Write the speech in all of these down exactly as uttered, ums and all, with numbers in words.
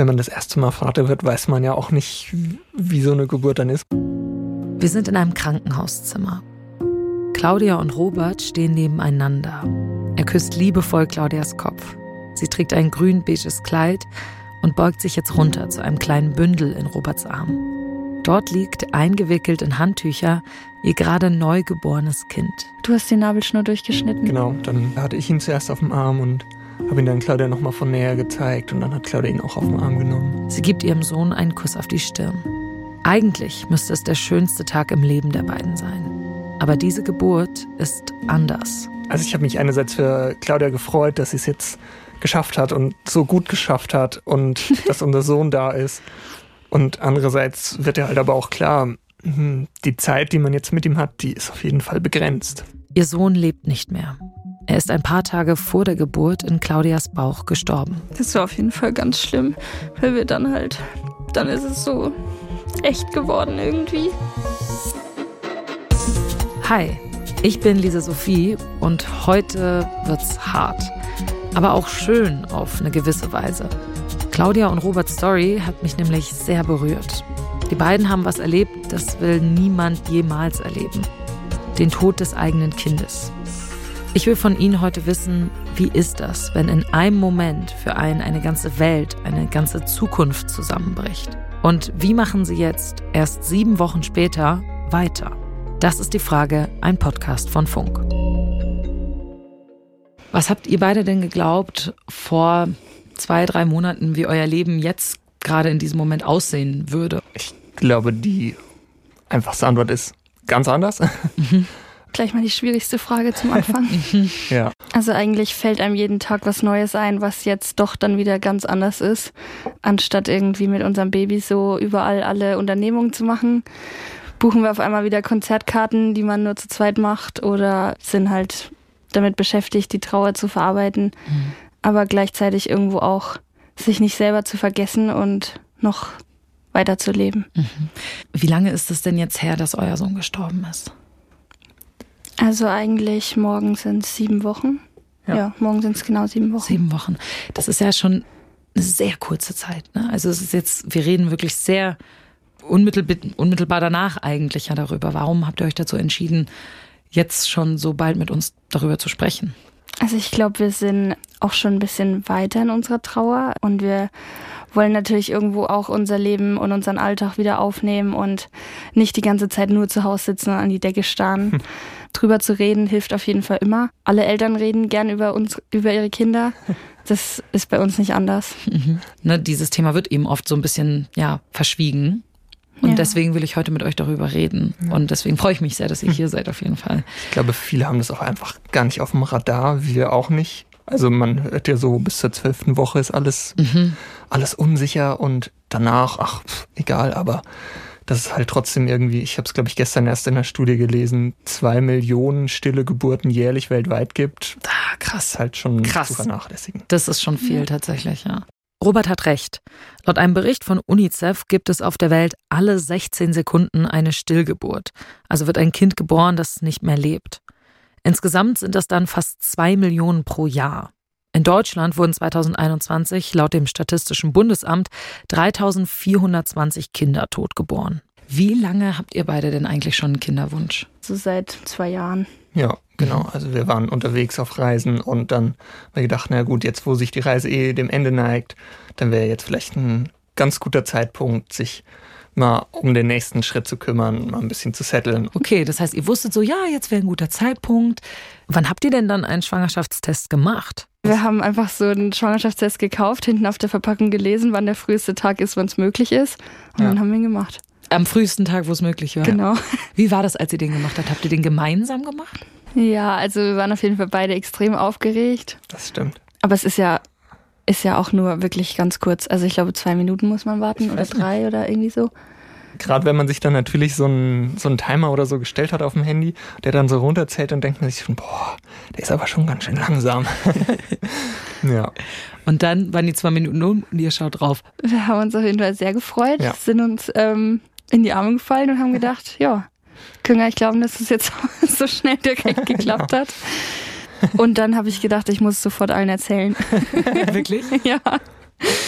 wenn man das erste Mal Vater wird, weiß man ja auch nicht, wie so eine Geburt dann ist. Wir sind in einem Krankenhauszimmer. Claudia und Robert stehen nebeneinander. Er küsst liebevoll Claudias Kopf. Sie trägt ein grün-beiges Kleid und beugt sich jetzt runter zu einem kleinen Bündel in Roberts Arm. Dort liegt, eingewickelt in Handtücher, ihr gerade neugeborenes Kind. Du hast die Nabelschnur durchgeschnitten. Genau, dann hatte ich ihn zuerst auf dem Arm und habe ihn dann Claudia nochmal von näher gezeigt. Und dann hat Claudia ihn auch auf den Arm genommen. Sie gibt ihrem Sohn einen Kuss auf die Stirn. Eigentlich müsste es der schönste Tag im Leben der beiden sein. Aber diese Geburt ist anders. Also ich habe mich einerseits für Claudia gefreut, dass sie es jetzt geschafft hat und so gut geschafft hat und dass unser Sohn da ist. Und andererseits wird ja halt aber auch klar, die Zeit, die man jetzt mit ihm hat, die ist auf jeden Fall begrenzt. Ihr Sohn lebt nicht mehr. Er ist ein paar Tage vor der Geburt in Claudias Bauch gestorben. Das war auf jeden Fall ganz schlimm, weil wir dann halt, dann ist es so echt geworden irgendwie. Hi, ich bin Lisa Sophie und heute wird's hart. Aber auch schön auf eine gewisse Weise. Claudia und Roberts Story hat mich nämlich sehr berührt. Die beiden haben was erlebt, das will niemand jemals erleben. Den Tod des eigenen Kindes. Ich will von Ihnen heute wissen, wie ist das, wenn in einem Moment für einen eine ganze Welt, eine ganze Zukunft zusammenbricht? Und wie machen Sie jetzt, erst sieben Wochen später, weiter? Das ist die Frage, ein Podcast von Funk. Was habt ihr beide denn geglaubt vor zwei, drei Monaten, wie euer Leben jetzt gerade in diesem Moment aussehen würde? Ich glaube, die einfachste Antwort ist ganz anders. Mhm. Gleich mal die schwierigste Frage zum Anfang. Ja. Also eigentlich fällt einem jeden Tag was Neues ein, was jetzt doch dann wieder ganz anders ist. Anstatt irgendwie mit unserem Baby so überall alle Unternehmungen zu machen, buchen wir auf einmal wieder Konzertkarten, die man nur zu zweit macht oder sind halt damit beschäftigt, die Trauer zu verarbeiten, mhm. aber gleichzeitig irgendwo auch sich nicht selber zu vergessen und noch weiter zu leben. Mhm. Wie lange ist es denn jetzt her, dass euer Sohn gestorben ist? Also eigentlich morgen sind es sieben Wochen. Ja, ja morgen sind es genau sieben Wochen. Sieben Wochen. Das ist ja schon eine sehr kurze Zeit, ne? Also es ist jetzt, wir reden wirklich sehr unmittelbar, unmittelbar danach eigentlich ja darüber. Warum habt ihr euch dazu entschieden, jetzt schon so bald mit uns darüber zu sprechen? Also ich glaube, wir sind auch schon ein bisschen weiter in unserer Trauer und wir wollen natürlich irgendwo auch unser Leben und unseren Alltag wieder aufnehmen und nicht die ganze Zeit nur zu Hause sitzen und an die Decke starren. Hm. Drüber zu reden hilft auf jeden Fall immer. Alle Eltern reden gern über uns, über ihre Kinder. Das ist bei uns nicht anders. Mhm. Ne, dieses Thema wird eben oft so ein bisschen ja, verschwiegen. Und ja. deswegen will ich heute mit euch darüber reden. Ja. Und deswegen freue ich mich sehr, dass ihr hier seid auf jeden Fall. Ich glaube, viele haben das auch einfach gar nicht auf dem Radar, wir auch nicht. Also man hört ja so, bis zur zwölften Woche ist alles, mhm. alles unsicher und danach, ach, pff, egal, aber das ist halt trotzdem irgendwie, ich habe es glaube ich gestern erst in der Studie gelesen, zwei Millionen stille Geburten jährlich weltweit gibt. Ah, krass. Halt schon krass. zu vernachlässigen. Das ist schon viel ja. tatsächlich, ja. Robert hat recht. Laut einem Bericht von UNICEF gibt es auf der Welt alle sechzehn Sekunden eine Stillgeburt. Also wird ein Kind geboren, das nicht mehr lebt. Insgesamt sind das dann fast zwei Millionen pro Jahr. In Deutschland wurden zweitausendeinundzwanzig laut dem Statistischen Bundesamt dreitausendvierhundertzwanzig Kinder totgeboren. Wie lange habt ihr beide denn eigentlich schon einen Kinderwunsch? So seit zwei Jahren. Ja, genau. Also wir waren unterwegs auf Reisen und dann haben wir gedacht, na gut, jetzt wo sich die Reise eh dem Ende neigt, dann wäre jetzt vielleicht ein ganz guter Zeitpunkt, sich mal um den nächsten Schritt zu kümmern, mal ein bisschen zu setteln. Okay, das heißt, ihr wusstet so, ja, jetzt wäre ein guter Zeitpunkt. Wann habt ihr denn dann einen Schwangerschaftstest gemacht? Wir haben einfach so einen Schwangerschaftstest gekauft, hinten auf der Verpackung gelesen, wann der früheste Tag ist, wann es möglich ist. Und ja. dann haben wir ihn gemacht. Am frühesten Tag, wo es möglich war? Genau. Wie war das, als ihr den gemacht habt? Habt ihr den gemeinsam gemacht? Ja, also wir waren auf jeden Fall beide extrem aufgeregt. Das stimmt. Aber es ist ja, ist ja auch nur wirklich ganz kurz. Also ich glaube, zwei Minuten muss man warten oder drei nicht. Oder irgendwie so. Gerade wenn man sich dann natürlich so einen, so einen Timer oder so gestellt hat auf dem Handy, der dann so runterzählt, dann denkt man sich schon, boah, der ist aber schon ganz schön langsam. Ja. Und dann waren die zwei Minuten um und ihr schaut drauf. Wir haben uns auf jeden Fall sehr gefreut, ja. sind uns ähm, in die Arme gefallen und haben gedacht, ja, können gar nicht glauben, dass es jetzt so schnell direkt geklappt hat. Und dann habe ich gedacht, ich muss es sofort allen erzählen. Wirklich? Ja. Und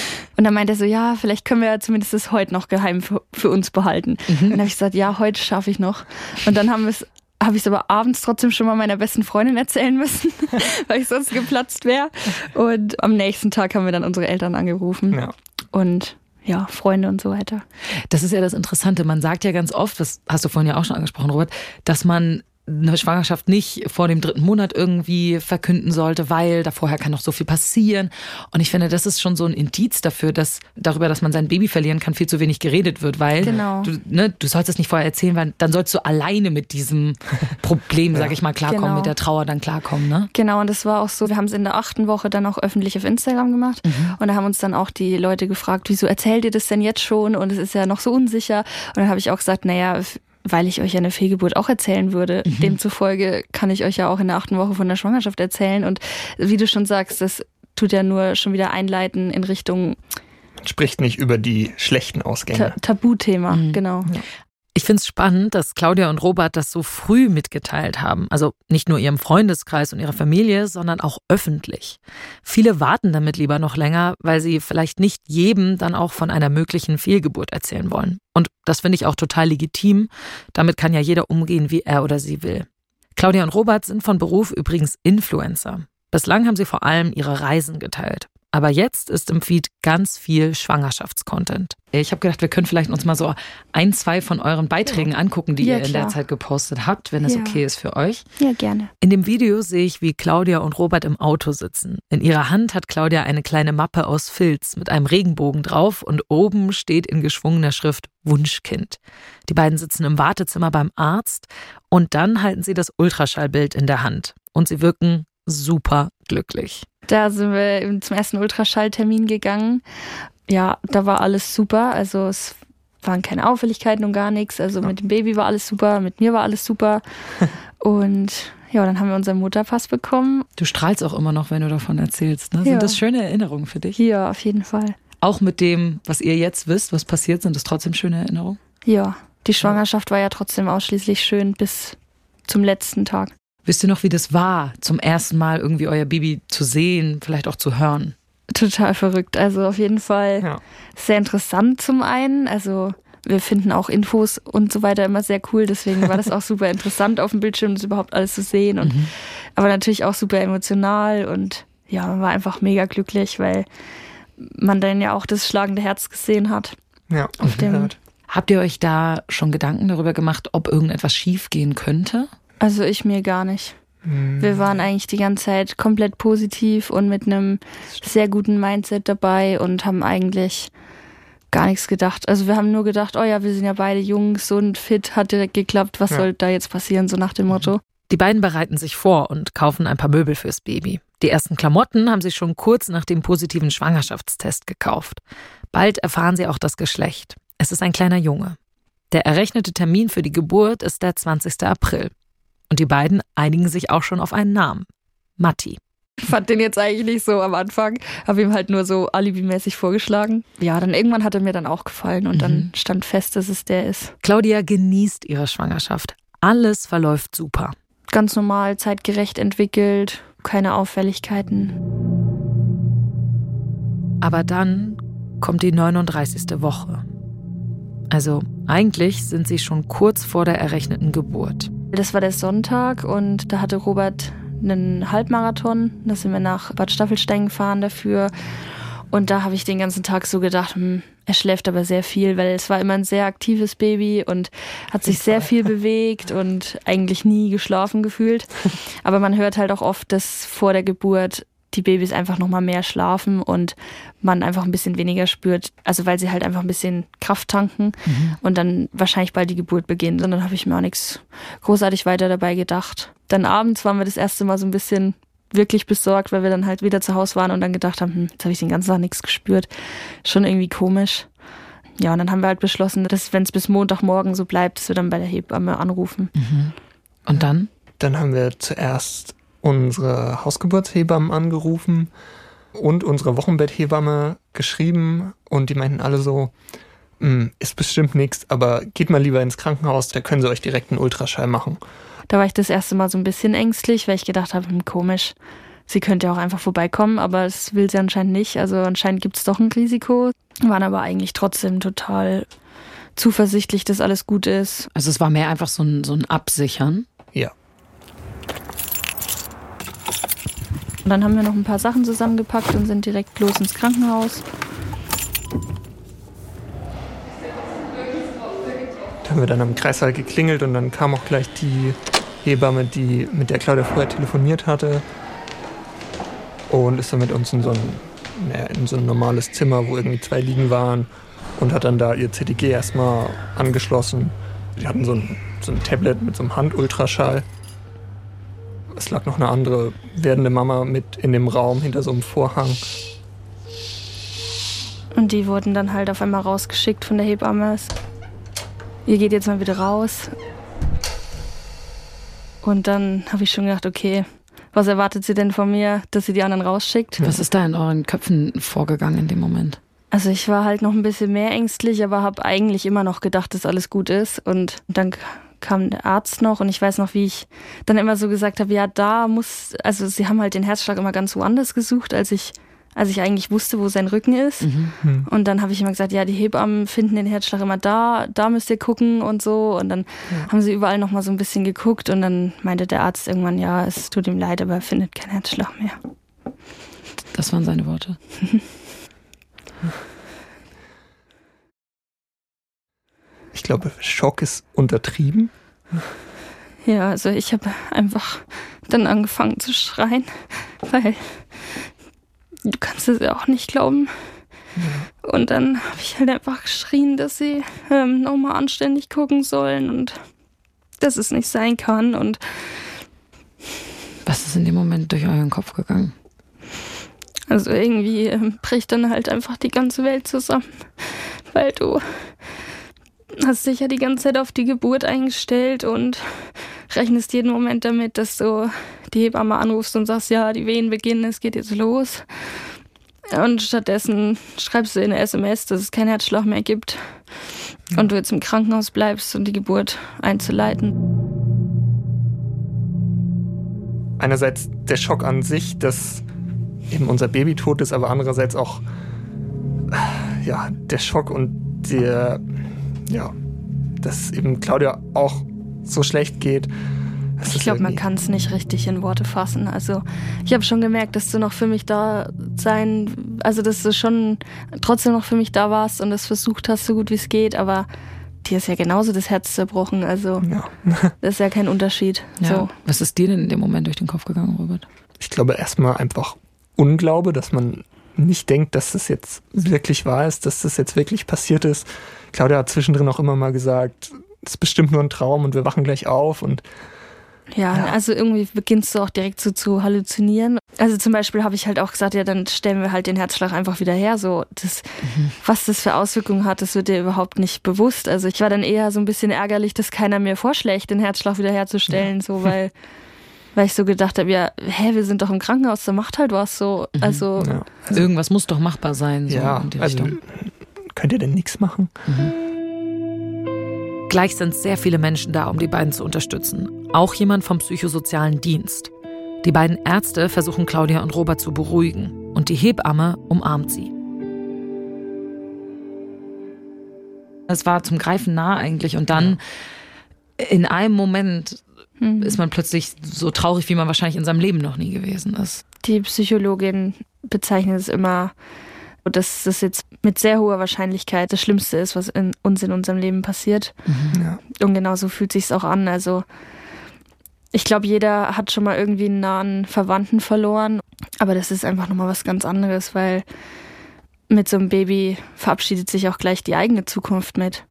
Und dann meinte er so, ja, vielleicht können wir ja zumindest das heute noch geheim für, für uns behalten. Mhm. Und dann habe ich gesagt, ja, heute schaffe ich noch. Und dann haben wir es habe ich es aber abends trotzdem schon mal meiner besten Freundin erzählen müssen, weil ich sonst geplatzt wäre. Und am nächsten Tag haben wir dann unsere Eltern angerufen. Ja. Und ja, Freunde und so weiter. Das ist ja das Interessante. Man sagt ja ganz oft, das hast du vorhin ja auch schon angesprochen, Robert, dass man eine Schwangerschaft nicht vor dem dritten Monat irgendwie verkünden sollte, weil da vorher kann noch so viel passieren. Und ich finde, das ist schon so ein Indiz dafür, dass darüber, dass man sein Baby verlieren kann, viel zu wenig geredet wird, weil genau. du, ne, du sollst es nicht vorher erzählen, weil dann sollst du alleine mit diesem Problem, ja. sag ich mal, klarkommen, genau. mit der Trauer dann klarkommen. Ne? Genau, und das war auch so, wir haben es in der achten Woche dann auch öffentlich auf Instagram gemacht mhm. und da haben uns dann auch die Leute gefragt, wieso erzählt ihr das denn jetzt schon und es ist ja noch so unsicher. Und dann habe ich auch gesagt, naja, weil ich euch ja eine Fehlgeburt auch erzählen würde. Mhm. Demzufolge kann ich euch ja auch in der achten Woche von der Schwangerschaft erzählen. Und wie du schon sagst, das tut ja nur schon wieder einleiten in Richtung... Man spricht nicht über die schlechten Ausgänge. Ta- Tabuthema, mhm. genau. Ja. Ich finde es spannend, dass Claudia und Robert das so früh mitgeteilt haben. Also nicht nur ihrem Freundeskreis und ihrer Familie, sondern auch öffentlich. Viele warten damit lieber noch länger, weil sie vielleicht nicht jedem dann auch von einer möglichen Fehlgeburt erzählen wollen. Und das finde ich auch total legitim. Damit kann ja jeder umgehen, wie er oder sie will. Claudia und Robert sind von Beruf übrigens Influencer. Bislang haben sie vor allem ihre Reisen geteilt. Aber jetzt ist im Feed ganz viel Schwangerschaftscontent. Ich habe gedacht, wir können vielleicht uns mal so ein, zwei von euren Beiträgen angucken, die ja, ihr in klar. der Zeit gepostet habt, wenn es ja. okay ist für euch. Ja, gerne. In dem Video sehe ich, wie Claudia und Robert im Auto sitzen. In ihrer Hand hat Claudia eine kleine Mappe aus Filz mit einem Regenbogen drauf und oben steht in geschwungener Schrift Wunschkind. Die beiden sitzen im Wartezimmer beim Arzt und dann halten sie das Ultraschallbild in der Hand. Und sie wirken super glücklich. Da sind wir zum ersten Ultraschalltermin gegangen. Ja, da war alles super. Also es waren keine Auffälligkeiten und gar nichts. Also mit dem Baby war alles super, mit mir war alles super. Und ja, dann haben wir unseren Mutterpass bekommen. Du strahlst auch immer noch, wenn du davon erzählst. Ne? Sind ja. das schöne Erinnerungen für dich? Ja, auf jeden Fall. Auch mit dem, was ihr jetzt wisst, was passiert, sind das trotzdem schöne Erinnerungen? Ja, die Schwangerschaft war ja trotzdem ausschließlich schön bis zum letzten Tag. Wisst ihr noch, wie das war, zum ersten Mal irgendwie euer Baby zu sehen, vielleicht auch zu hören? Total verrückt. Also auf jeden Fall ja. sehr interessant zum einen. Also wir finden auch Infos und so weiter immer sehr cool. Deswegen war das auch super interessant auf dem Bildschirm, das überhaupt alles zu sehen. Und, mhm. aber natürlich auch super emotional. Und ja, man war einfach mega glücklich, weil man dann ja auch das schlagende Herz gesehen hat. Ja, auf dem. gehört. Habt ihr euch da schon Gedanken darüber gemacht, ob irgendetwas schief gehen könnte? Also ich mir gar nicht. Wir waren eigentlich die ganze Zeit komplett positiv und mit einem sehr guten Mindset dabei und haben eigentlich gar nichts gedacht. Also wir haben nur gedacht, oh ja, wir sind ja beide jung, gesund, fit, hat direkt geklappt. Was ja. soll da jetzt passieren, so nach dem Motto? Die beiden bereiten sich vor und kaufen ein paar Möbel fürs Baby. Die ersten Klamotten haben sie schon kurz nach dem positiven Schwangerschaftstest gekauft. Bald erfahren sie auch das Geschlecht. Es ist ein kleiner Junge. Der errechnete Termin für die Geburt ist der zwanzigsten April. Und die beiden einigen sich auch schon auf einen Namen. Matti. Ich fand den jetzt eigentlich nicht so am Anfang. Habe ihm halt nur so alibimäßig vorgeschlagen. Ja, dann irgendwann hat er mir dann auch gefallen und mhm. dann stand fest, dass es der ist. Claudia genießt ihre Schwangerschaft. Alles verläuft super. Ganz normal, zeitgerecht entwickelt, keine Auffälligkeiten. Aber dann kommt die neununddreißigste Woche. Also eigentlich sind sie schon kurz vor der errechneten Geburt. Das war der Sonntag und da hatte Robert einen Halbmarathon. Da sind wir nach Bad Staffelstein gefahren dafür. Und da habe ich den ganzen Tag so gedacht, hm, er schläft aber sehr viel, weil es war immer ein sehr aktives Baby und hat sich sehr viel bewegt und eigentlich nie geschlafen gefühlt. Aber man hört halt auch oft, dass vor der Geburt die Babys einfach nochmal mehr schlafen und man einfach ein bisschen weniger spürt. Also weil sie halt einfach ein bisschen Kraft tanken mhm. und dann wahrscheinlich bald die Geburt beginnt. Und dann habe ich mir auch nichts großartig weiter dabei gedacht. Dann abends waren wir das erste Mal so ein bisschen wirklich besorgt, weil wir dann halt wieder zu Hause waren und dann gedacht haben, hm, jetzt habe ich den ganzen Tag nichts gespürt. Schon irgendwie komisch. Ja, und dann haben wir halt beschlossen, dass wenn es bis Montagmorgen so bleibt, dass wir dann bei der Hebamme anrufen. Mhm. Und dann? Dann haben wir zuerst unsere Hausgeburtshebammen angerufen und unsere Wochenbetthebamme geschrieben und die meinten alle so, ist bestimmt nichts, aber geht mal lieber ins Krankenhaus, da können sie euch direkt einen Ultraschall machen. Da war ich das erste Mal so ein bisschen ängstlich, weil ich gedacht habe, komisch, sie könnte ja auch einfach vorbeikommen, aber das will sie anscheinend nicht. Also anscheinend gibt es doch ein Risiko. Waren aber eigentlich trotzdem total zuversichtlich, dass alles gut ist. Also es war mehr einfach so ein, so ein Absichern? Ja. Und dann haben wir noch ein paar Sachen zusammengepackt und sind direkt los ins Krankenhaus. Da haben wir dann am Kreissaal geklingelt und dann kam auch gleich die Hebamme, die, mit der Claudia vorher telefoniert hatte, und ist dann mit uns in so ein, naja, in so ein normales Zimmer, wo irgendwie zwei Liegen waren, und hat dann da ihr C T G erstmal angeschlossen. Die hatten so ein, so ein Tablet mit so einem Handultraschall. Es lag noch eine andere werdende Mama mit in dem Raum hinter so einem Vorhang. Und die wurden dann halt auf einmal rausgeschickt von der Hebamme. Ihr geht jetzt mal wieder raus. Und dann habe ich schon gedacht, okay, was erwartet sie denn von mir, dass sie die anderen rausschickt? Was ist da in euren Köpfen vorgegangen in dem Moment? Also ich war halt noch ein bisschen mehr ängstlich, aber habe eigentlich immer noch gedacht, dass alles gut ist. Und dann kam der Arzt noch und ich weiß noch, wie ich dann immer so gesagt habe, ja, da muss, also sie haben halt den Herzschlag immer ganz woanders gesucht, als ich, als ich eigentlich wusste, wo sein Rücken ist. Mhm. Und dann habe ich immer gesagt, ja, die Hebammen finden den Herzschlag immer da, da müsst ihr gucken und so. Und dann ja. haben sie überall noch mal so ein bisschen geguckt und dann meinte der Arzt irgendwann, ja, es tut ihm leid, aber er findet keinen Herzschlag mehr. Das waren seine Worte. Ich glaube, Schock ist untertrieben. Ja, also ich habe einfach dann angefangen zu schreien, weil du kannst es ja auch nicht glauben. Ja. Und dann habe ich halt einfach geschrien, dass sie ähm, nochmal anständig gucken sollen und dass es nicht sein kann. Und was ist in dem Moment durch euren Kopf gegangen? Also irgendwie ähm, bricht dann halt einfach die ganze Welt zusammen, weil du hast dich ja die ganze Zeit auf die Geburt eingestellt und rechnest jeden Moment damit, dass du die Hebamme anrufst und sagst, ja, die Wehen beginnen, es geht jetzt los. Und stattdessen schreibst du in eine S M S, dass es keinen Herzschlag mehr gibt ja. und du jetzt im Krankenhaus bleibst, um die Geburt einzuleiten. Einerseits der Schock an sich, dass eben unser Baby tot ist, aber andererseits auch ja, der Schock und der, ja, dass eben Claudia auch so schlecht geht. Ich glaube, man kann es nicht richtig in Worte fassen. Also ich habe schon gemerkt, dass du noch für mich da sein, also dass du schon trotzdem noch für mich da warst und das versucht hast, so gut wie es geht, aber dir ist ja genauso das Herz zerbrochen. Also ja. Das ist ja kein Unterschied. Ja. So. Was ist dir denn in dem Moment durch den Kopf gegangen, Robert? Ich glaube erstmal einfach Unglaube, dass man nicht denkt, dass das jetzt wirklich wahr ist, dass das jetzt wirklich passiert ist. Claudia hat zwischendrin auch immer mal gesagt, es ist bestimmt nur ein Traum und wir wachen gleich auf und Ja, ja, also irgendwie beginnst du auch direkt so zu halluzinieren. Also zum Beispiel habe ich halt auch gesagt, ja, dann stellen wir halt den Herzschlag einfach wieder her. So, das, mhm. was das für Auswirkungen hat, das wird dir überhaupt nicht bewusst. Also ich war dann eher so ein bisschen ärgerlich, dass keiner mir vorschlägt, den Herzschlag wieder herzustellen, ja. so, weil, weil ich so gedacht habe, ja, hä, wir sind doch im Krankenhaus, da macht halt was so. Mhm. Also, ja. also irgendwas muss doch machbar sein. So ja, in die also Richtung. Könnt ihr denn nichts machen? Mhm. Gleich sind sehr viele Menschen da, um die beiden zu unterstützen. Auch jemand vom psychosozialen Dienst. Die beiden Ärzte versuchen Claudia und Robert zu beruhigen und die Hebamme umarmt sie. Es war zum Greifen nah eigentlich und dann in einem Moment mhm. ist man plötzlich so traurig, wie man wahrscheinlich in seinem Leben noch nie gewesen ist. Die Psychologin bezeichnet es immer, dass das jetzt mit sehr hoher Wahrscheinlichkeit das Schlimmste ist, was in uns in unserem Leben passiert. Mhm, ja. Und genau so fühlt sich's auch an. Also ich glaube, jeder hat schon mal irgendwie einen nahen Verwandten verloren. Aber das ist einfach nochmal was ganz anderes, weil mit so einem Baby verabschiedet sich auch gleich die eigene Zukunft mit.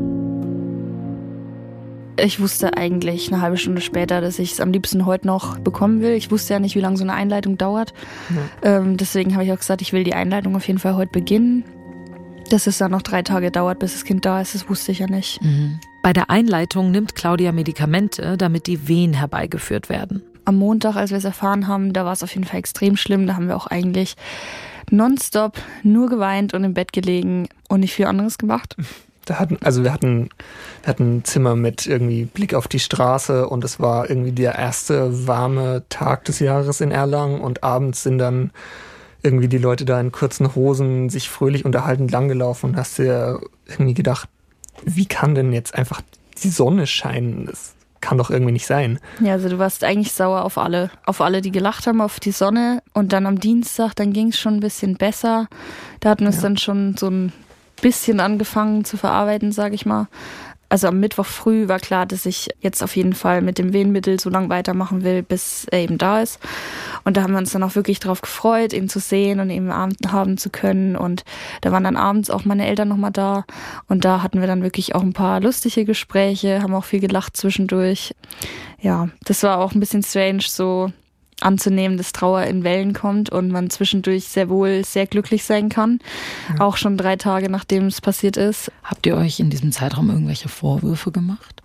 Ich wusste eigentlich eine halbe Stunde später, dass ich es am liebsten heute noch bekommen will. Ich wusste ja nicht, wie lange so eine Einleitung dauert. Ja. Ähm, deswegen habe ich auch gesagt, ich will die Einleitung auf jeden Fall heute beginnen. Dass es dann noch drei Tage dauert, bis das Kind da ist, das wusste ich ja nicht. Mhm. Bei der Einleitung nimmt Claudia Medikamente, damit die Wehen herbeigeführt werden. Am Montag, als wir es erfahren haben, da war es auf jeden Fall extrem schlimm. Da haben wir auch eigentlich nonstop nur geweint und im Bett gelegen und nicht viel anderes gemacht. Da hatten, also wir hatten, wir hatten ein Zimmer mit irgendwie Blick auf die Straße und es war irgendwie der erste warme Tag des Jahres in Erlangen und abends sind dann irgendwie die Leute da in kurzen Hosen sich fröhlich unterhaltend langgelaufen und hast dir irgendwie gedacht, wie kann denn jetzt einfach die Sonne scheinen? Das kann doch irgendwie nicht sein. Ja, also du warst eigentlich sauer auf alle, auf alle, die gelacht haben, auf die Sonne. Und dann am Dienstag, dann ging es schon ein bisschen besser. Da hatten wir es ja. dann schon so ein bisschen angefangen zu verarbeiten, sage ich mal. Also am Mittwoch früh war klar, dass ich jetzt auf jeden Fall mit dem Wehenmittel so lange weitermachen will, bis er eben da ist. Und da haben wir uns dann auch wirklich drauf gefreut, ihn zu sehen und ihn Abend haben zu können. Und da waren dann abends auch meine Eltern nochmal da. Und da hatten wir dann wirklich auch ein paar lustige Gespräche, haben auch viel gelacht zwischendurch. Ja, das war auch ein bisschen strange, so anzunehmen, dass Trauer in Wellen kommt und man zwischendurch sehr wohl sehr glücklich sein kann. Ja. Auch schon drei Tage, nachdem es passiert ist. Habt ihr euch in diesem Zeitraum irgendwelche Vorwürfe gemacht?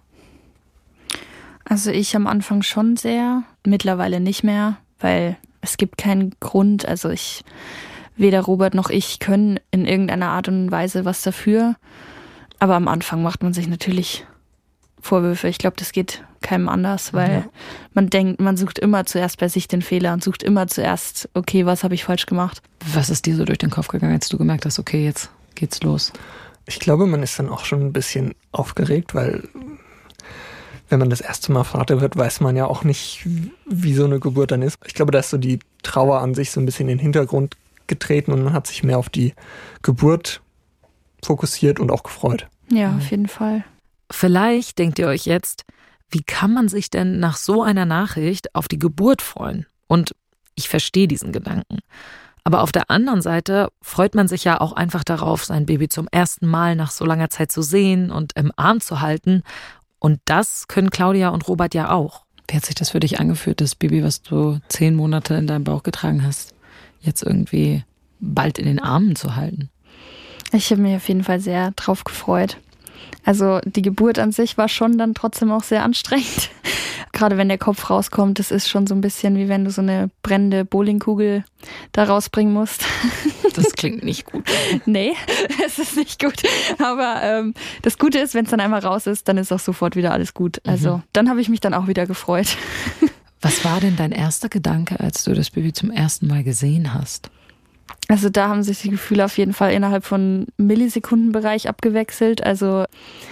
Also ich am Anfang schon sehr, mittlerweile nicht mehr, weil es gibt keinen Grund. Also ich, weder Robert noch ich können in irgendeiner Art und Weise was dafür. Aber am Anfang macht man sich natürlich Vorwürfe. Ich glaube, das geht keinem anders, weil ja. man denkt, man sucht immer zuerst bei sich den Fehler und sucht immer zuerst, okay, was habe ich falsch gemacht? Was ist dir so durch den Kopf gegangen, als du gemerkt hast, okay, jetzt geht's los? Ich glaube, man ist dann auch schon ein bisschen aufgeregt, weil wenn man das erste Mal Vater wird, weiß man ja auch nicht, wie so eine Geburt dann ist. Ich glaube, da ist so die Trauer an sich so ein bisschen in den Hintergrund getreten und man hat sich mehr auf die Geburt fokussiert und auch gefreut. Ja, auf jeden Fall. Vielleicht denkt ihr euch jetzt, wie kann man sich denn nach so einer Nachricht auf die Geburt freuen? Und ich verstehe diesen Gedanken. Aber auf der anderen Seite freut man sich ja auch einfach darauf, sein Baby zum ersten Mal nach so langer Zeit zu sehen und im Arm zu halten. Und das können Claudia und Robert ja auch. Wie hat sich das für dich angefühlt, das Baby, was du zehn Monate in deinem Bauch getragen hast, jetzt irgendwie bald in den Armen zu halten? Ich habe mich auf jeden Fall sehr drauf gefreut. Also die Geburt an sich war schon dann trotzdem auch sehr anstrengend. Gerade wenn der Kopf rauskommt, das ist schon so ein bisschen wie wenn du so eine brennende Bowlingkugel da rausbringen musst. Das klingt nicht gut. Nee, es ist nicht gut. Aber ähm, das Gute ist, wenn es dann einmal raus ist, dann ist auch sofort wieder alles gut. Also mhm. dann habe ich mich dann auch wieder gefreut. Was war denn dein erster Gedanke, als du das Baby zum ersten Mal gesehen hast? Also da haben sich die Gefühle auf jeden Fall innerhalb von Millisekundenbereich abgewechselt. Also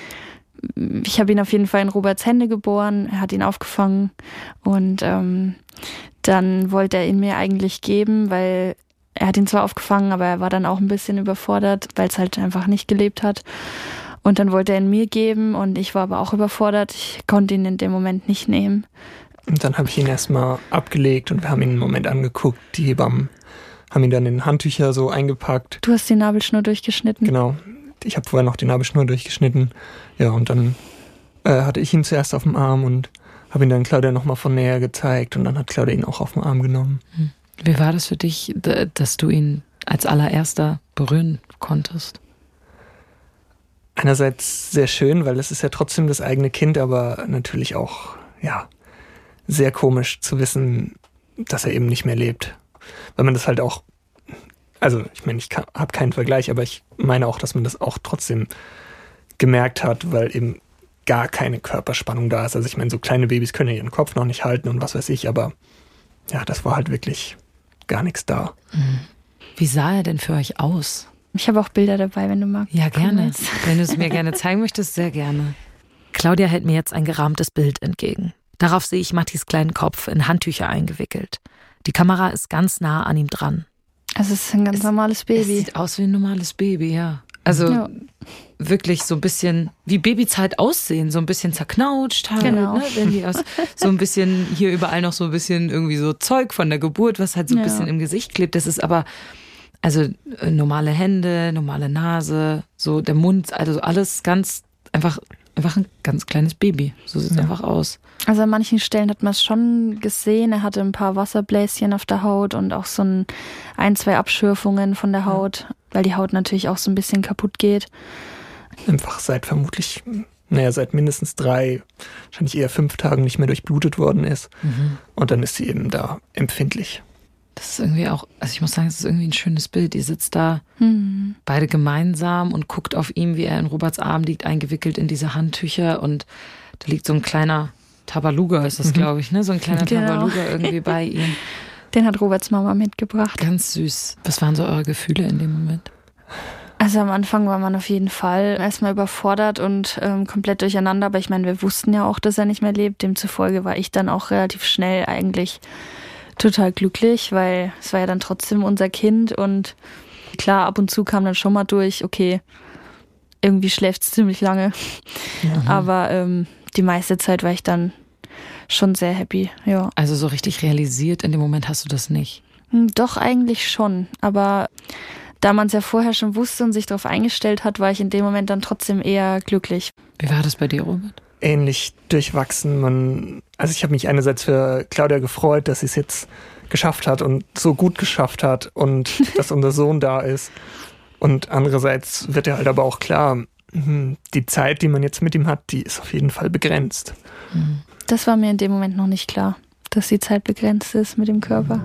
ich habe ihn auf jeden Fall in Roberts Hände geboren, er hat ihn aufgefangen und ähm, dann wollte er ihn mir eigentlich geben, weil er hat ihn zwar aufgefangen, aber er war dann auch ein bisschen überfordert, weil es halt einfach nicht gelebt hat. Und dann wollte er ihn mir geben und ich war aber auch überfordert. Ich konnte ihn in dem Moment nicht nehmen. Und dann habe ich ihn erstmal abgelegt und wir haben ihn einen Moment angeguckt, die Hebammen haben ihn dann in Handtücher so eingepackt. Du hast die Nabelschnur durchgeschnitten? Genau. Ich habe vorher noch die Nabelschnur durchgeschnitten. Ja, und dann äh, hatte ich ihn zuerst auf dem Arm und habe ihn dann Claudia nochmal von näher gezeigt. Und dann hat Claudia ihn auch auf den Arm genommen. Wie war das für dich, dass du ihn als allererster berühren konntest? Einerseits sehr schön, weil es ist ja trotzdem das eigene Kind, aber natürlich auch, ja, sehr komisch zu wissen, dass er eben nicht mehr lebt. Weil man das halt auch, also ich meine, ich habe keinen Vergleich, aber ich meine auch, dass man das auch trotzdem gemerkt hat, weil eben gar keine Körperspannung da ist. Also ich meine, so kleine Babys können ja ihren Kopf noch nicht halten und was weiß ich, aber ja, das war halt wirklich gar nichts da. Wie sah er denn für euch aus? Ich habe auch Bilder dabei, wenn du magst. Ja, gerne. Wenn du es mir gerne zeigen möchtest, sehr gerne. Claudia hält mir jetzt ein gerahmtes Bild entgegen. Darauf sehe ich Mattis kleinen Kopf in Handtücher eingewickelt. Die Kamera ist ganz nah an ihm dran. Also es ist ein ganz es, normales Baby. Es sieht aus wie ein normales Baby, ja. Also ja. Wirklich so ein bisschen wie Babys halt aussehen, so ein bisschen zerknautscht halt, genau. Ne? Wenn die aus, so ein bisschen hier überall noch so ein bisschen irgendwie so Zeug von der Geburt, was halt so ein ja. bisschen im Gesicht klebt. Das ist aber, also normale Hände, normale Nase, so der Mund, also alles ganz einfach, einfach ein ganz kleines Baby. So sieht es ja. einfach aus. Also an manchen Stellen hat man es schon gesehen. Er hatte ein paar Wasserbläschen auf der Haut und auch so ein, ein zwei Abschürfungen von der Haut, ja. weil die Haut natürlich auch so ein bisschen kaputt geht. Einfach seit vermutlich, naja, seit mindestens drei, wahrscheinlich eher fünf Tagen nicht mehr durchblutet worden ist. Mhm. Und dann ist sie eben da empfindlich. Das ist irgendwie auch, also ich muss sagen, es ist irgendwie ein schönes Bild. Ihr sitzt da mhm. beide gemeinsam und guckt auf ihn, wie er in Roberts Arm liegt, eingewickelt in diese Handtücher. Und da liegt so ein kleiner Tabaluga, ist das, mhm. glaube ich, ne? So ein kleiner genau. Tabaluga irgendwie bei ihm. Den hat Roberts Mama mitgebracht. Ganz süß. Was waren so eure Gefühle in dem Moment? Also am Anfang war man auf jeden Fall erstmal überfordert und ähm, komplett durcheinander. Aber ich meine, wir wussten ja auch, dass er nicht mehr lebt. Demzufolge war ich dann auch relativ schnell eigentlich total glücklich, weil es war ja dann trotzdem unser Kind. Und klar, ab und zu kam dann schon mal durch, okay, irgendwie schläft es ziemlich lange. Mhm. Aber ähm, die meiste Zeit war ich dann schon sehr happy, ja. Also so richtig realisiert in dem Moment hast du das nicht? Doch, eigentlich schon. Aber da man es ja vorher schon wusste und sich darauf eingestellt hat, war ich in dem Moment dann trotzdem eher glücklich. Wie war das bei dir, Robert? Ähnlich durchwachsen. Man, also ich habe mich einerseits für Claudia gefreut, dass sie es jetzt geschafft hat und so gut geschafft hat und dass unser Sohn da ist. Und andererseits wird ja halt aber auch klar, die Zeit, die man jetzt mit ihm hat, die ist auf jeden Fall begrenzt. Das war mir in dem Moment noch nicht klar, dass die Zeit begrenzt ist mit dem Körper.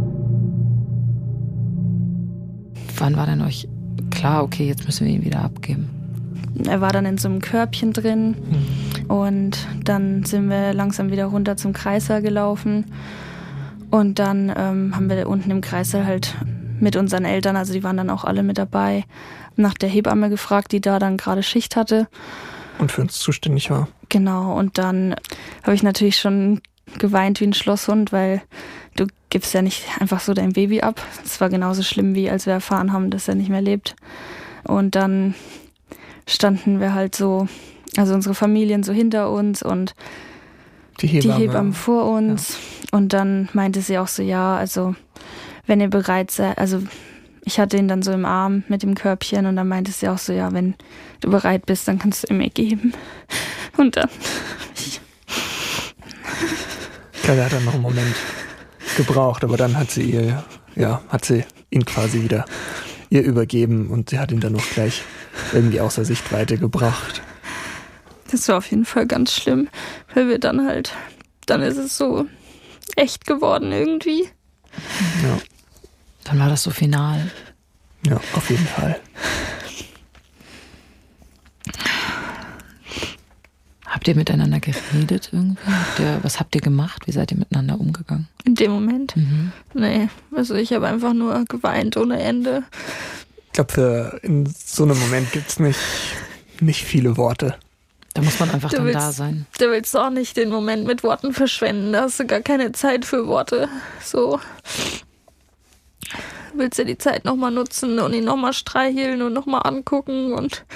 Wann war denn euch klar, okay, jetzt müssen wir ihn wieder abgeben? Er war dann in so einem Körbchen drin mhm. und dann sind wir langsam wieder runter zum Kreißsaal gelaufen und dann ähm, haben wir unten im Kreißsaal halt mit unseren Eltern, also die waren dann auch alle mit dabei, nach der Hebamme gefragt, die da dann gerade Schicht hatte. Und für uns zuständig war. Genau, und dann habe ich natürlich schon geweint wie ein Schlosshund, weil du gibst ja nicht einfach so dein Baby ab. Es war genauso schlimm, wie als wir erfahren haben, dass er nicht mehr lebt. Und dann standen wir halt so, also unsere Familien so hinter uns und die Hebamme, die Hebammen vor uns. Ja. Und dann meinte sie auch so, ja, also wenn ihr bereit seid, also ich hatte ihn dann so im Arm mit dem Körbchen und dann meinte sie auch so, ja, wenn du bereit bist, dann kannst du ihn mir geben. Und dann... Claudia hat dann noch einen Moment gebraucht, aber dann hat sie ihr, ja, hat sie ihn quasi wieder ihr übergeben und sie hat ihn dann noch gleich irgendwie außer Sichtweite gebracht. Das war auf jeden Fall ganz schlimm, weil wir dann halt, dann ist es so echt geworden irgendwie. Ja. Dann war das so final. Ja, auf jeden Fall. Habt ihr miteinander geredet irgendwie? Habt ihr, was habt ihr gemacht? Wie seid ihr miteinander umgegangen? In dem Moment? Mhm. Nee, also ich habe einfach nur geweint ohne Ende. Ich glaube, für in so einem Moment gibt es nicht, nicht viele Worte. Da muss man einfach du dann willst, da sein. Du willst auch nicht den Moment mit Worten verschwenden. Da hast du gar keine Zeit für Worte. So. Du willst ja die Zeit nochmal nutzen und ihn nochmal streicheln und nochmal angucken und...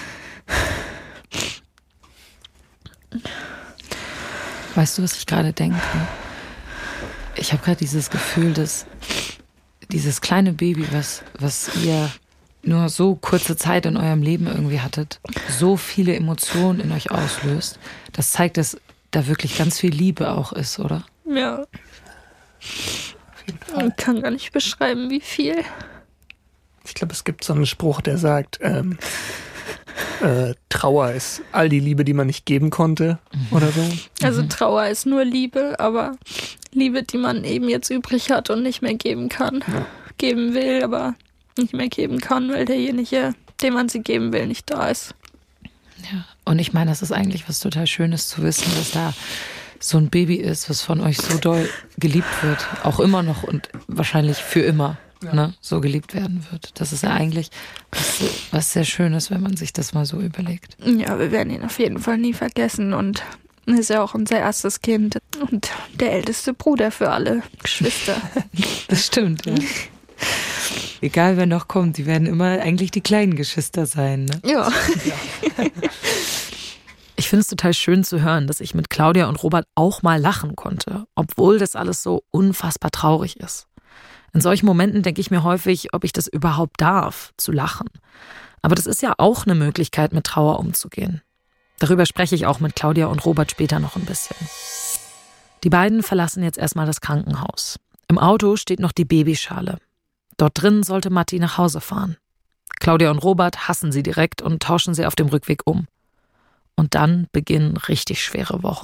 Weißt du, was ich gerade denke? Ich habe gerade dieses Gefühl, dass dieses kleine Baby, was, was ihr nur so kurze Zeit in eurem Leben irgendwie hattet, so viele Emotionen in euch auslöst. Das zeigt, dass da wirklich ganz viel Liebe auch ist, oder? Ja. Auf jeden Fall. Man kann gar nicht beschreiben, wie viel. Ich glaube, es gibt so einen Spruch, der sagt, ähm, Äh, Trauer ist all die Liebe, die man nicht geben konnte, mhm. oder so. Also mhm. Trauer ist nur Liebe, aber Liebe, die man eben jetzt übrig hat und nicht mehr geben kann. Ja. Geben will, aber nicht mehr geben kann, weil derjenige, dem man sie geben will, nicht da ist. Ja, und ich meine, das ist eigentlich was total Schönes zu wissen, dass da so ein Baby ist, was von euch so doll geliebt wird, auch immer noch und wahrscheinlich für immer. Ja. Ne, so geliebt werden wird. Das ist ja eigentlich was, was sehr Schönes, wenn man sich das mal so überlegt. Ja, wir werden ihn auf jeden Fall nie vergessen und er ist ja auch unser erstes Kind und der älteste Bruder für alle Geschwister. Das stimmt, ja. Egal wer noch kommt, die werden immer eigentlich die kleinen Geschwister sein. Ne? Ja. ja. Ich finde es total schön zu hören, dass ich mit Claudia und Robert auch mal lachen konnte, obwohl das alles so unfassbar traurig ist. In solchen Momenten denke ich mir häufig, ob ich das überhaupt darf, zu lachen. Aber das ist ja auch eine Möglichkeit, mit Trauer umzugehen. Darüber spreche ich auch mit Claudia und Robert später noch ein bisschen. Die beiden verlassen jetzt erstmal das Krankenhaus. Im Auto steht noch die Babyschale. Dort drin sollte Matti nach Hause fahren. Claudia und Robert hassen sie direkt und tauschen sie auf dem Rückweg um. Und dann beginnen richtig schwere Wochen.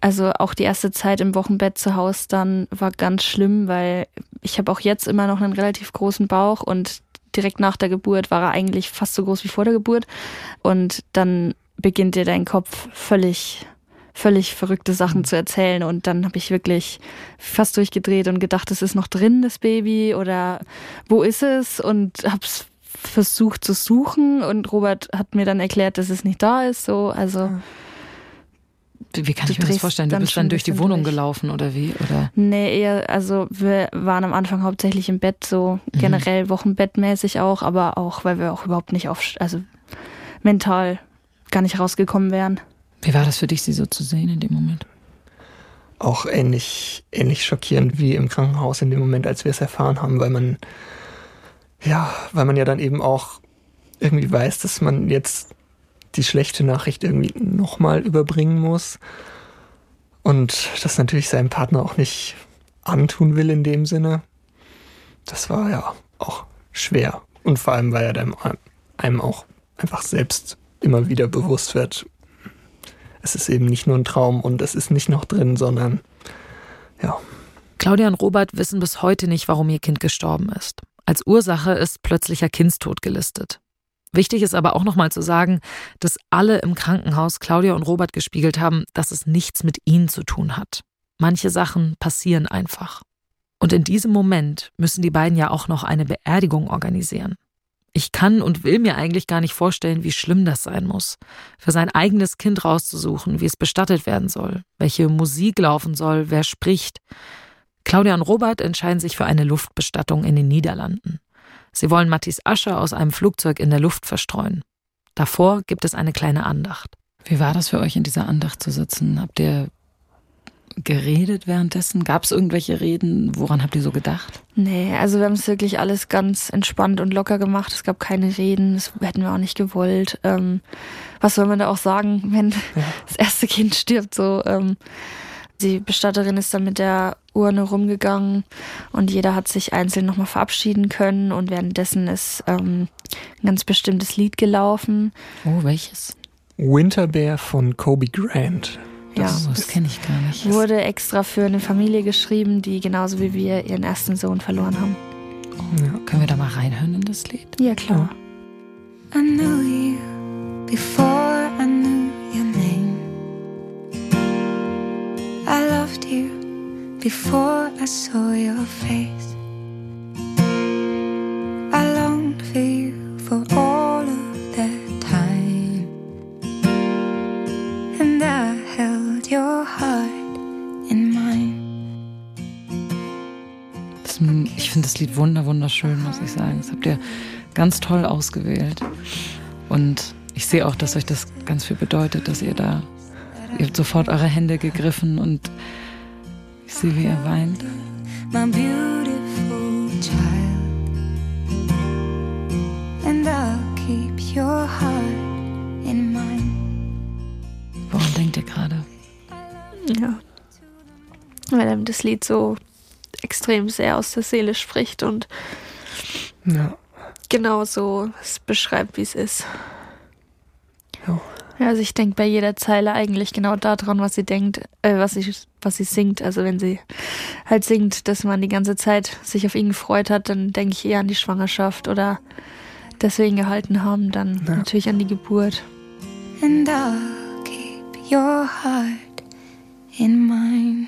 Also auch die erste Zeit im Wochenbett zu Hause dann war ganz schlimm, weil ich habe auch jetzt immer noch einen relativ großen Bauch und direkt nach der Geburt war er eigentlich fast so groß wie vor der Geburt. Und dann beginnt dir dein Kopf völlig, völlig verrückte Sachen zu erzählen. Und dann habe ich wirklich fast durchgedreht und gedacht, es ist noch drin, das Baby, oder wo ist es? Und habe es versucht zu suchen. Und Robert hat mir dann erklärt, dass es nicht da ist. So, also Wie kann ich mir das vorstellen? Du bist dann durch die Wohnung durch. gelaufen oder wie? Oder? Nee, eher, also wir waren am Anfang hauptsächlich im Bett, so generell mhm. wochenbettmäßig auch, aber auch, weil wir auch überhaupt nicht auf, also mental gar nicht rausgekommen wären. Wie war das für dich, sie so zu sehen in dem Moment? Auch ähnlich, ähnlich schockierend wie im Krankenhaus in dem Moment, als wir es erfahren haben, weil man, ja, weil man ja dann eben auch irgendwie weiß, dass man jetzt die schlechte Nachricht irgendwie nochmal überbringen muss und das natürlich seinem Partner auch nicht antun will in dem Sinne. Das war ja auch schwer und vor allem, weil er einem auch einfach selbst immer wieder bewusst wird, es ist eben nicht nur ein Traum und es ist nicht noch drin, sondern ja. Claudia und Robert wissen bis heute nicht, warum ihr Kind gestorben ist. Als Ursache ist plötzlicher Kindstod gelistet. Wichtig ist aber auch nochmal zu sagen, dass alle im Krankenhaus Claudia und Robert gespiegelt haben, dass es nichts mit ihnen zu tun hat. Manche Sachen passieren einfach. Und in diesem Moment müssen die beiden ja auch noch eine Beerdigung organisieren. Ich kann und will mir eigentlich gar nicht vorstellen, wie schlimm das sein muss, für sein eigenes Kind rauszusuchen, wie es bestattet werden soll, welche Musik laufen soll, wer spricht. Claudia und Robert entscheiden sich für eine Luftbestattung in den Niederlanden. Sie wollen Mattis Asche aus einem Flugzeug in der Luft verstreuen. Davor gibt es eine kleine Andacht. Wie war das für euch, in dieser Andacht zu sitzen? Habt ihr geredet währenddessen? Gab es irgendwelche Reden? Woran habt ihr so gedacht? Nee, also wir haben es wirklich alles ganz entspannt und locker gemacht. Es gab keine Reden, das hätten wir auch nicht gewollt. Ähm, was soll man da auch sagen, wenn ja. das erste Kind stirbt? So, ähm, die Bestatterin ist dann mit der Urne rumgegangen und jeder hat sich einzeln nochmal verabschieden können und währenddessen ist ähm, ein ganz bestimmtes Lied gelaufen. Oh, welches? Winterbear von Kobe Grant. Das, ja, das kenne ich gar nicht. Wurde extra für eine Familie geschrieben, die genauso wie wir ihren ersten Sohn verloren haben. Oh, ja. Können wir da mal reinhören in das Lied? Ja, klar. I knew you before I knew your name. I loved you before I saw your face. I longed for you for all of that time. And I held your heart in mine. Das, ich finde das Lied wunder, wunderschön, muss ich sagen. Das habt ihr ganz toll ausgewählt. Und ich sehe auch, dass euch das ganz viel bedeutet, dass ihr da, ihr habt sofort eure Hände gegriffen und ich sehe, wie ihr weint. My beautiful child, and I'll keep your heart in mine. Woran denkt ihr gerade? Ja, weil einem das Lied so extrem sehr aus der Seele spricht und ja. genau so es beschreibt, wie es ist. Ja. Ja, also ich denke bei jeder Zeile eigentlich genau daran, was sie denkt, äh, was sie, was sie singt. Also wenn sie halt singt, dass man die ganze Zeit sich auf ihn gefreut hat, dann denke ich eher an die Schwangerschaft oder deswegen gehalten haben, dann ja. natürlich an die Geburt. And I'll keep your heart in mine.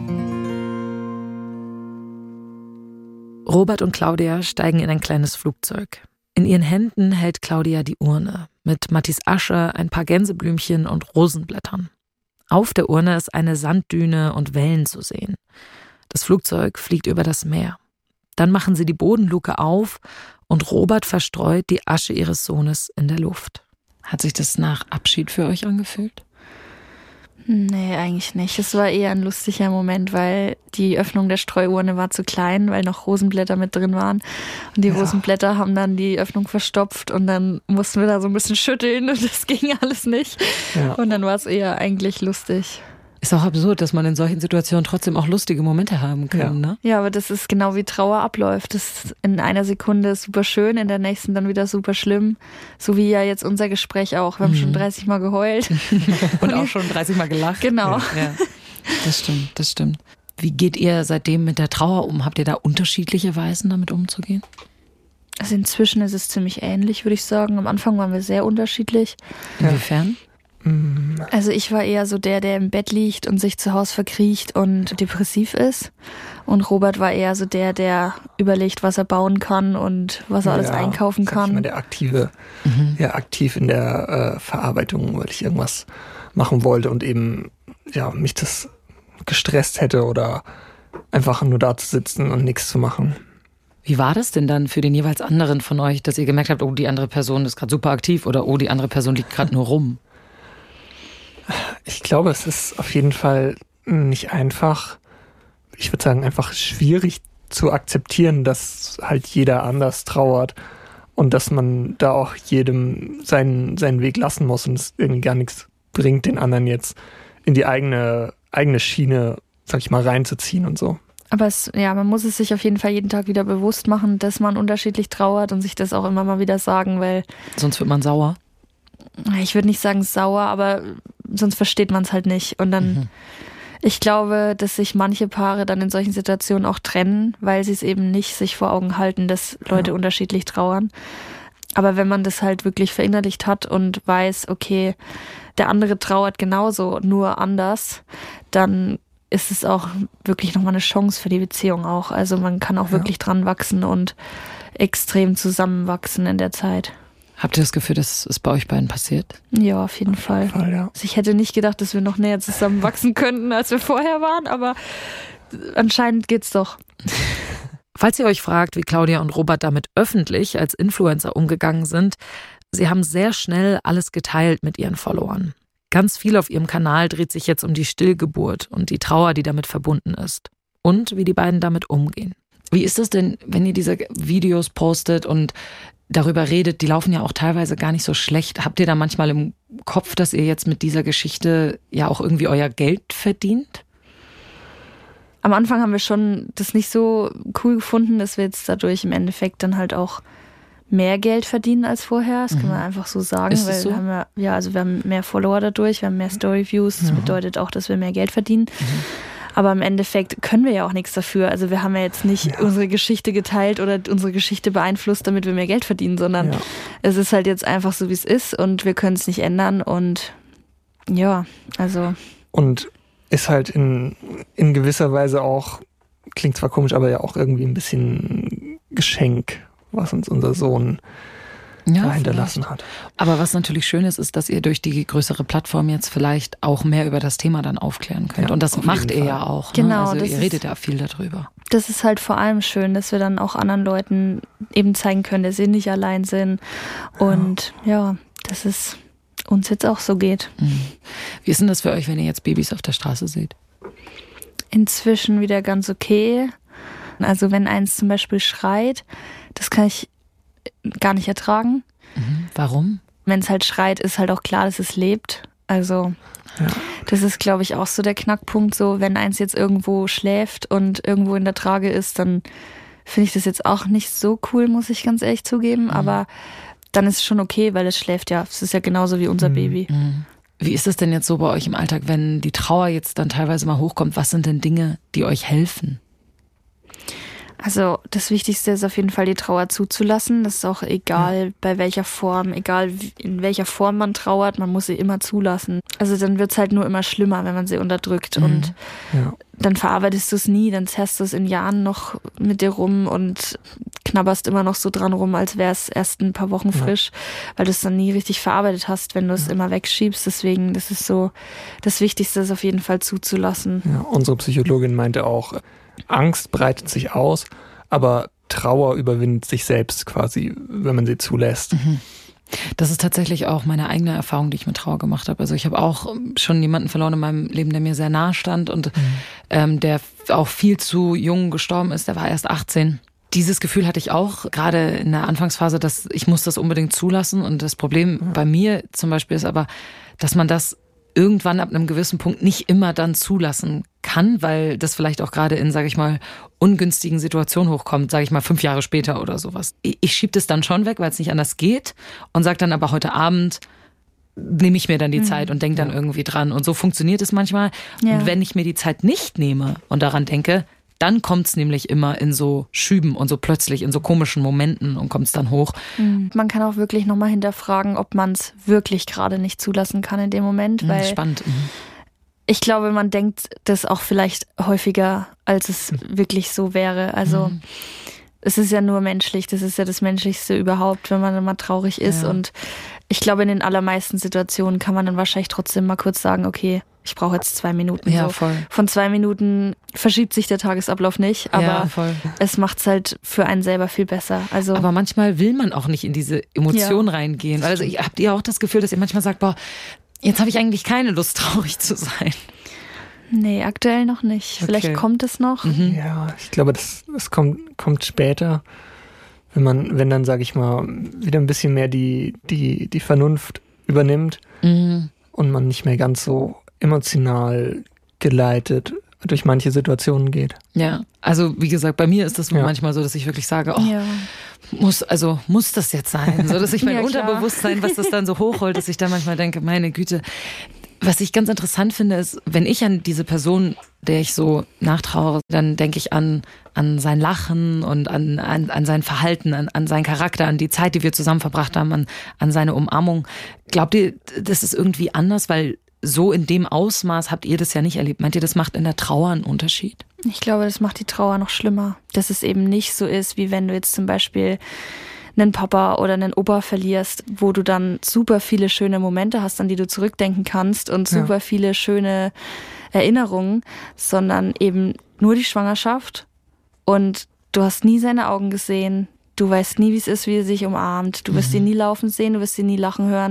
Robert und Claudia steigen in ein kleines Flugzeug. In ihren Händen hält Claudia die Urne mit Mattis Asche, ein paar Gänseblümchen und Rosenblättern. Auf der Urne ist eine Sanddüne und Wellen zu sehen. Das Flugzeug fliegt über das Meer. Dann machen sie die Bodenluke auf und Robert verstreut die Asche ihres Sohnes in der Luft. Hat sich das nach Abschied für euch angefühlt? Nee, eigentlich nicht. Es war eher ein lustiger Moment, weil die Öffnung der Streuurne war zu klein, weil noch Rosenblätter mit drin waren. Und die ja. Rosenblätter haben dann die Öffnung verstopft und dann mussten wir da so ein bisschen schütteln und das ging alles nicht. Ja. Und dann war es eher eigentlich lustig. Ist auch absurd, dass man in solchen Situationen trotzdem auch lustige Momente haben kann, ja. ne? Ja, aber das ist genau wie Trauer abläuft. Das ist in einer Sekunde super schön, in der nächsten dann wieder super schlimm. So wie ja jetzt unser Gespräch auch. Wir haben mhm. schon dreißig Mal geheult. Und auch schon dreißig Mal gelacht. Genau. Ja. Das stimmt, das stimmt. Wie geht ihr seitdem mit der Trauer um? Habt ihr da unterschiedliche Weisen, damit umzugehen? Also inzwischen ist es ziemlich ähnlich, würde ich sagen. Am Anfang waren wir sehr unterschiedlich. Inwiefern? Also ich war eher so der, der im Bett liegt und sich zu Hause verkriecht und depressiv ist. Und Robert war eher so der, der überlegt, was er bauen kann und was er alles ja, einkaufen sag kann. Ich mal, der aktive, mhm. ja, aktiv in der äh, Verarbeitung, weil ich irgendwas machen wollte und eben ja mich das gestresst hätte oder einfach nur da zu sitzen und nichts zu machen. Wie war das denn dann für den jeweils anderen von euch, dass ihr gemerkt habt, oh, die andere Person ist gerade super aktiv oder oh, die andere Person liegt gerade nur rum? Ich glaube, es ist auf jeden Fall nicht einfach, ich würde sagen, einfach schwierig zu akzeptieren, dass halt jeder anders trauert und dass man da auch jedem seinen, seinen Weg lassen muss und es irgendwie gar nichts bringt, den anderen jetzt in die eigene, eigene Schiene, sag ich mal, reinzuziehen und so. Aber es, ja, man muss es sich auf jeden Fall jeden Tag wieder bewusst machen, dass man unterschiedlich trauert und sich das auch immer mal wieder sagen, weil... Sonst wird man sauer? Ich würde nicht sagen sauer, aber sonst versteht man es halt nicht. Und dann, mhm. ich glaube, dass sich manche Paare dann in solchen Situationen auch trennen, weil sie es eben nicht sich vor Augen halten, dass Leute ja. unterschiedlich trauern. Aber wenn man das halt wirklich verinnerlicht hat und weiß, okay, der andere trauert genauso, nur anders, dann ist es auch wirklich nochmal eine Chance für die Beziehung auch. Also man kann auch ja. wirklich dran wachsen und extrem zusammenwachsen in der Zeit. Habt ihr das Gefühl, dass es bei euch beiden passiert? Ja, auf jeden auf Fall. Jeden Fall ja. Also ich hätte nicht gedacht, dass wir noch näher zusammenwachsen könnten, als wir vorher waren, aber anscheinend geht's doch. Falls ihr euch fragt, wie Claudia und Robert damit öffentlich als Influencer umgegangen sind, sie haben sehr schnell alles geteilt mit ihren Followern. Ganz viel auf ihrem Kanal dreht sich jetzt um die Stillgeburt und die Trauer, die damit verbunden ist. Und wie die beiden damit umgehen. Wie ist es denn, wenn ihr diese Videos postet und darüber redet, die laufen ja auch teilweise gar nicht so schlecht. Habt ihr da manchmal im Kopf, dass ihr jetzt mit dieser Geschichte ja auch irgendwie euer Geld verdient? Am Anfang haben wir schon das nicht so cool gefunden, dass wir jetzt dadurch im Endeffekt dann halt auch mehr Geld verdienen als vorher. Das mhm. kann man einfach so sagen. Ist weil das so? Wir haben ja, ja, also wir haben mehr Follower dadurch, wir haben mehr Storyviews. Das mhm. bedeutet auch, dass wir mehr Geld verdienen. Mhm. Aber im Endeffekt können wir ja auch nichts dafür. Also wir haben ja jetzt nicht ja. unsere Geschichte geteilt oder unsere Geschichte beeinflusst, damit wir mehr Geld verdienen, sondern ja. es ist halt jetzt einfach so, wie es ist und wir können es nicht ändern und ja, also. Und ist halt in, in gewisser Weise auch, klingt zwar komisch, aber ja auch irgendwie ein bisschen Geschenk, was uns unser Sohn ja, hinterlassen vielleicht. hat. Aber was natürlich schön ist, ist, dass ihr durch die größere Plattform jetzt vielleicht auch mehr über das Thema dann aufklären könnt. Ja, und das macht ihr Fall. ja auch. Genau. Ne? Also ihr redet ist, ja viel darüber. Das ist halt vor allem schön, dass wir dann auch anderen Leuten eben zeigen können, dass sie nicht allein sind. Und ja, ja dass es uns jetzt auch so geht. Mhm. Wie ist denn das für euch, wenn ihr jetzt Babys auf der Straße seht? Inzwischen wieder ganz okay. Also wenn eins zum Beispiel schreit, das kann ich gar nicht ertragen. Mhm. Warum? Wenn es halt schreit, ist halt auch klar, dass es lebt. Also ja. das ist, glaube ich, auch so der Knackpunkt. So, wenn eins jetzt irgendwo schläft und irgendwo in der Trage ist, dann finde ich das jetzt auch nicht so cool, muss ich ganz ehrlich zugeben. Mhm. Aber dann ist es schon okay, weil es schläft ja. Es ist ja genauso wie unser mhm. Baby. Mhm. Wie ist es denn jetzt so bei euch im Alltag, wenn die Trauer jetzt dann teilweise mal hochkommt? Was sind denn Dinge, die euch helfen? Also das Wichtigste ist auf jeden Fall, die Trauer zuzulassen. Das ist auch egal, bei welcher Form, egal in welcher Form man trauert, man muss sie immer zulassen. Also dann wird's halt nur immer schlimmer, wenn man sie unterdrückt. Mhm. Und ja. dann verarbeitest du es nie, dann zerrst du es in Jahren noch mit dir rum und knabberst immer noch so dran rum, als wäre es erst ein paar Wochen frisch, ja. weil du es dann nie richtig verarbeitet hast, wenn du es ja. immer wegschiebst. Deswegen, das ist so, das Wichtigste ist auf jeden Fall zuzulassen. Ja, unsere Psychologin meinte auch, Angst breitet sich aus, aber Trauer überwindet sich selbst quasi, wenn man sie zulässt. Mhm. Das ist tatsächlich auch meine eigene Erfahrung, die ich mit Trauer gemacht habe. Also ich habe auch schon jemanden verloren in meinem Leben, der mir sehr nahe stand und mhm. ähm, der auch viel zu jung gestorben ist. Der war erst achtzehn. Dieses Gefühl hatte ich auch, gerade in der Anfangsphase, dass ich muss das unbedingt zulassen. Und das Problem mhm. bei mir zum Beispiel ist aber, dass man das irgendwann ab einem gewissen Punkt nicht immer dann zulassen kann, weil das vielleicht auch gerade in, sage ich mal, ungünstigen Situationen hochkommt, sage ich mal, fünf Jahre später oder sowas. Ich schiebe das dann schon weg, weil es nicht anders geht und sage dann aber heute Abend, nehme ich mir dann die Mhm. Zeit und denke dann irgendwie dran. Und so funktioniert es manchmal. Ja. Und wenn ich mir die Zeit nicht nehme und daran denke, dann kommt es nämlich immer in so Schüben und so plötzlich in so komischen Momenten und kommt es dann hoch. Mhm. Man kann auch wirklich nochmal hinterfragen, ob man es wirklich gerade nicht zulassen kann in dem Moment. Mhm, Weil spannend. Mhm. ich glaube, man denkt das auch vielleicht häufiger, als es wirklich so wäre. Also Mhm. es ist ja nur menschlich, das ist ja das Menschlichste überhaupt, wenn man dann mal traurig ist. Ja. Und ich glaube, in den allermeisten Situationen kann man dann wahrscheinlich trotzdem mal kurz sagen, okay, ich brauche jetzt zwei Minuten. Ja, so. voll. Von zwei Minuten verschiebt sich der Tagesablauf nicht, aber Ja, voll. es macht es halt für einen selber viel besser. Also Aber manchmal will man auch nicht in diese Emotion Ja. reingehen. Also ich, habt ihr auch das Gefühl, dass ihr manchmal sagt, boah, jetzt habe ich eigentlich keine Lust, traurig zu sein? nee, aktuell noch nicht. Okay. Vielleicht kommt es noch. Mhm. Ja, ich glaube, das, das kommt, kommt später. Wenn man, wenn dann, sage ich mal, wieder ein bisschen mehr die, die, die Vernunft übernimmt Mhm. und man nicht mehr ganz so emotional geleitet durch manche Situationen geht. Ja, also wie gesagt, bei mir ist das Ja. manchmal so, dass ich wirklich sage, oh, Ja. muss, also muss das jetzt sein? So, dass ich mein Ja, klar. Unterbewusstsein, was das dann so hochholt, dass ich dann manchmal denke, meine Güte. Was ich ganz interessant finde, ist, wenn ich an diese Person, der ich so nachtrauere, dann denke ich an, an sein Lachen und an, an, an sein Verhalten, an, an seinen Charakter, an die Zeit, die wir zusammen verbracht haben, an, an seine Umarmung. Glaubt ihr, das ist irgendwie anders? Weil so in dem Ausmaß habt ihr das ja nicht erlebt. Meint ihr, das macht in der Trauer einen Unterschied? Ich glaube, das macht die Trauer noch schlimmer. Dass es eben nicht so ist, wie wenn du jetzt zum Beispiel einen Papa oder einen Opa verlierst, wo du dann super viele schöne Momente hast, an die du zurückdenken kannst und super Ja. viele schöne Erinnerungen, sondern eben nur die Schwangerschaft und du hast nie seine Augen gesehen, du weißt nie, wie es ist, wie er sich umarmt, du wirst ihn nie laufen sehen, du wirst ihn nie lachen hören.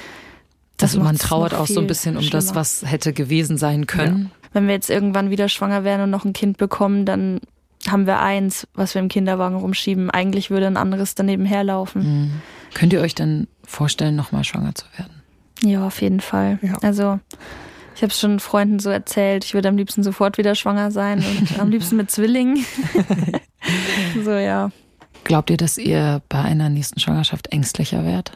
Das Also man macht's trauert noch auch so ein viel bisschen um das, schlimmer. was hätte gewesen sein können. Wenn wir jetzt irgendwann wieder schwanger werden und noch ein Kind bekommen, dann haben wir eins, was wir im Kinderwagen rumschieben. Eigentlich würde ein anderes daneben herlaufen. Mhm. Könnt ihr euch denn vorstellen, nochmal schwanger zu werden? Ja, auf jeden Fall. Ja. Also ich habe es schon Freunden so erzählt, ich würde am liebsten sofort wieder schwanger sein und am liebsten mit Zwillingen. So, ja. Glaubt ihr, dass ihr bei einer nächsten Schwangerschaft ängstlicher werdet?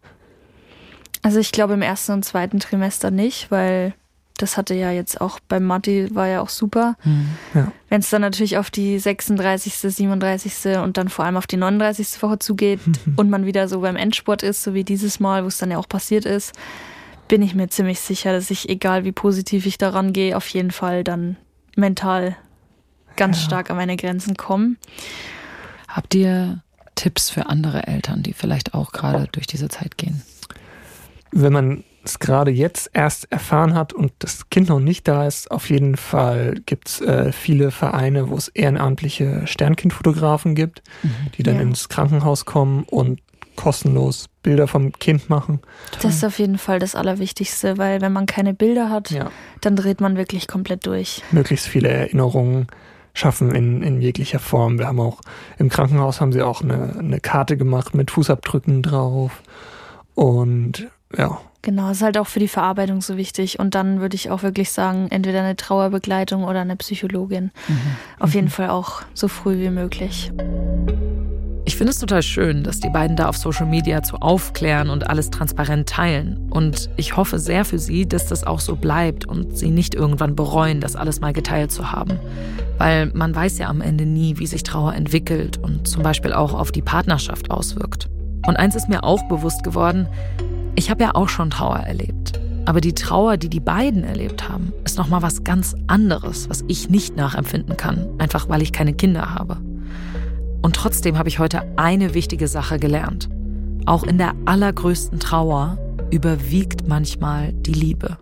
Also ich glaube im ersten und zweiten Trimester nicht, weil das hatte ja jetzt auch bei Matti, war ja auch super. Mhm. Ja. Wenn es dann natürlich auf die sechsunddreißigste, siebenunddreißigste und dann vor allem auf die neununddreißigste Woche zugeht und man wieder so beim Endspurt ist, so wie dieses Mal, wo es dann ja auch passiert ist, bin ich mir ziemlich sicher, dass ich, egal wie positiv ich daran gehe, auf jeden Fall dann mental ganz Ja. stark an meine Grenzen komme. Habt ihr Tipps für andere Eltern, die vielleicht auch gerade durch diese Zeit gehen? Wenn man es gerade jetzt erst erfahren hat und das Kind noch nicht da ist, auf jeden Fall gibt es äh, viele Vereine, wo es ehrenamtliche Sternkindfotografen gibt, die dann Ja. ins Krankenhaus kommen und kostenlos Bilder vom Kind machen. Das ist auf jeden Fall das Allerwichtigste, weil wenn man keine Bilder hat, Ja. dann dreht man wirklich komplett durch. Möglichst viele Erinnerungen schaffen in, in jeglicher Form. Wir haben auch im Krankenhaus haben sie auch eine, eine Karte gemacht mit Fußabdrücken drauf. Und ja, Genau, ist halt auch für die Verarbeitung so wichtig. Und dann würde ich auch wirklich sagen, entweder eine Trauerbegleitung oder eine Psychologin. Auf jeden Fall auch so früh wie möglich. Ich finde es total schön, dass die beiden da auf Social Media zu aufklären und alles transparent teilen. Und ich hoffe sehr für sie, dass das auch so bleibt und sie nicht irgendwann bereuen, das alles mal geteilt zu haben. Weil man weiß ja am Ende nie, wie sich Trauer entwickelt und zum Beispiel auch auf die Partnerschaft auswirkt. Und eins ist mir auch bewusst geworden, ich habe ja auch schon Trauer erlebt. Aber die Trauer, die die beiden erlebt haben, ist nochmal was ganz anderes, was ich nicht nachempfinden kann, einfach weil ich keine Kinder habe. Und trotzdem habe ich heute eine wichtige Sache gelernt. Auch in der allergrößten Trauer überwiegt manchmal die Liebe.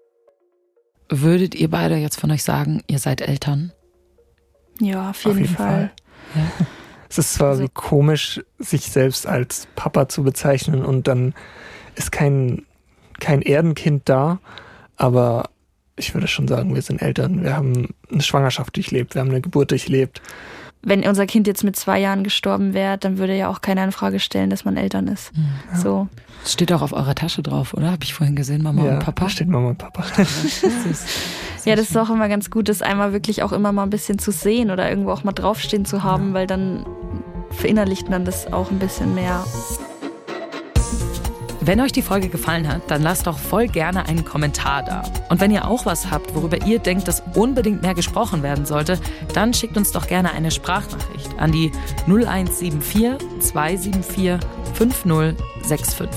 Würdet ihr beide jetzt von euch sagen, ihr seid Eltern? Ja, auf jeden, auf jeden Fall. Fall. Ja. Es ist zwar Also- wie komisch, sich selbst als Papa zu bezeichnen und dann ist kein, kein Erdenkind da, aber ich würde schon sagen, wir sind Eltern. Wir haben eine Schwangerschaft durchlebt, wir haben eine Geburt durchlebt. Wenn unser Kind jetzt mit zwei Jahren gestorben wäre, dann würde ja auch keiner in Frage stellen, dass man Eltern ist. Ja. So. Das steht auch auf eurer Tasche drauf, oder? Habe ich vorhin gesehen, Mama ja, und Papa? da steht Mama und Papa. Süß. Ja, das ist auch immer ganz gut, das einmal wirklich auch immer mal ein bisschen zu sehen oder irgendwo auch mal draufstehen zu haben, weil dann verinnerlicht man das auch ein bisschen mehr. Wenn euch die Folge gefallen hat, dann lasst doch voll gerne einen Kommentar da. Und wenn ihr auch was habt, worüber ihr denkt, dass unbedingt mehr gesprochen werden sollte, dann schickt uns doch gerne eine Sprachnachricht an die null eins sieben vier zwei sieben vier fünf null sechs fünf.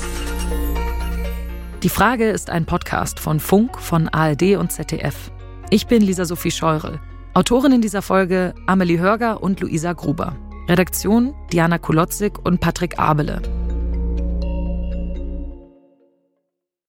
Die Frage ist ein Podcast von Funk, von A R D und Z D F. Ich bin Lisa Sophie Scheurel. Autorinnen dieser Folge Amelie Hörger und Luisa Gruber. Redaktion Diana Kulotzig und Patrick Abele.